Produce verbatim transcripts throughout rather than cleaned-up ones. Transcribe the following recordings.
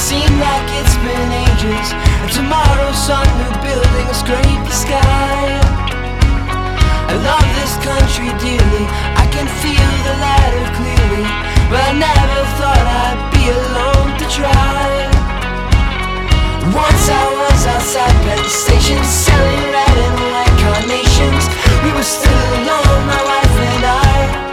seemed like it's been ages, and tomorrow's some new building will scrape the sky. I love this country dearly, I can feel the ladder clearly, but I never thought I'd be alone to try. Once I was outside Penn Station selling red and white carnations. We were still alone, my wife and I.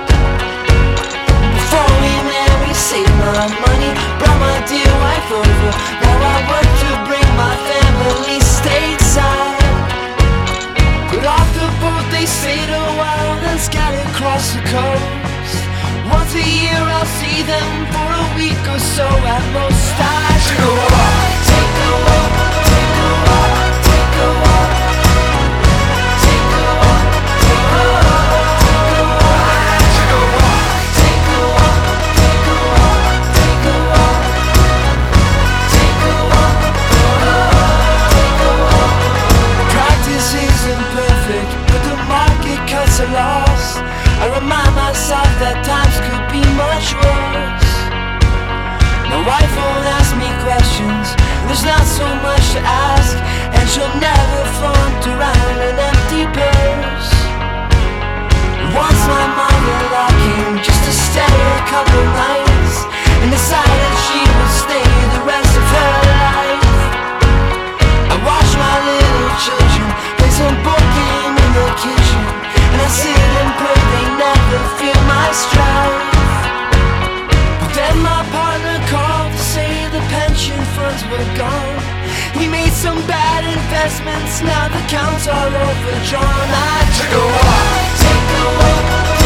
Before we met we saved my money, brought my dear wife over. Now I work to bring my family stateside. Got off the boat, they stayed a while, then scattered across the coast. Once a year I'll see them for a week or so at most. I should go walk, take a walk, take a walk, take a walk, take a walk, take a walk, take a walk. I should go walk, take a walk, take a walk, take a walk, take a walk, take a walk. Practice isn't perfect, but the market cuts are lost. I remind myself that times could be much worse. My wife won't ask me questions, there's not so much to ask, and she'll never flaunt around an empty purse. Once my mother-in-law came just to stay a couple nights, and decided she would stay the rest of her life. I watch my little children play some board game in the kitchen, and I sit and pray they never feel my strife. But then my partner called to say the pension funds were gone. He made some bad investments, now the accounts are overdrawn. I took a walk, take a walk,